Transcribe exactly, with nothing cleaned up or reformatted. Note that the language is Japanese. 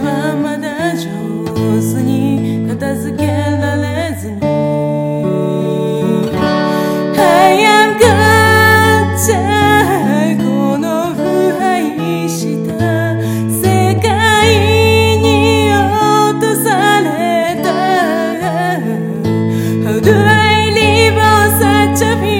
はまだ上手に片付けられずに I am good この腐敗した世界に落とされた How do I live on such a